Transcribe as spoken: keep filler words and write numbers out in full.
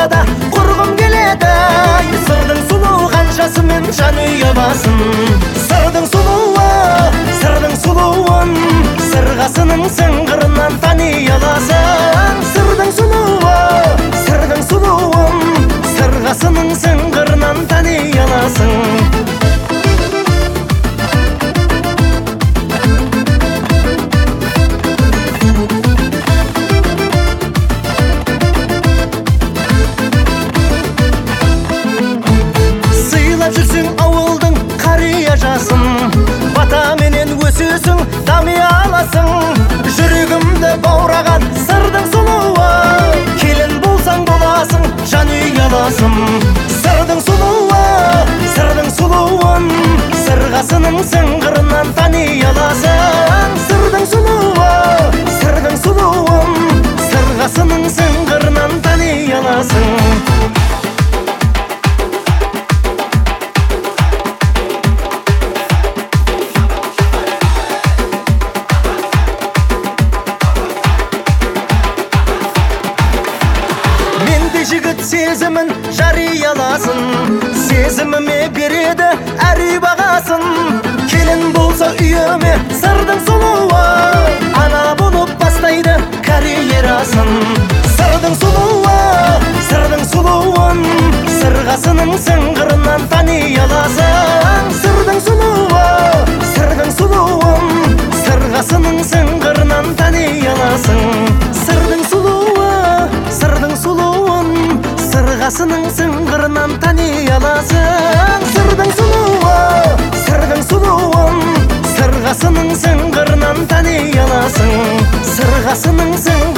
ортада құрғым келеді. Сырдың сұлу қаншасымен жан ұяласын. Сырдың сұлуы, сырдың сұлуын сырғасының сыңғырынан тани аласың. Сырдың сұлуы, сырдың сұлуын сырғасының сыңғырынан тани аласың. Жүрсің ауылдың қария жасын, бата менен өсесің, дами аласың. Жүрегімді баураған сырдың сұлуы, келін болсаң боласың, жан ұяласың. Сырдың сұлуы, сырдың сұлуын сырғасының сыңғырынан тани аласың. Сырдың сұлуы, сырдың сұлуын сырғасының сыңғырынан тани аласың. Жігіт сезімін жарияласын, сезіміме береді әр үй бағасын. Келін болса үйіме сырдың сұлуы, ана болып бастайды карьерасын. Сырдың сұлуы, сырдың сұлуын сырғасының сыңғырынан тани аласың. Сырдың сұлуы, сырдың сұлуын сырғасының сыңғырынан тани аласың. Сырдың сұлуы, сырдың сұлуын сырғасының сыңғырынан тани аласың. Сырдың сұлуы, сырдың сұлуын сырғасының сыңғырынан тани аласың. Сырғасының сыңғырынан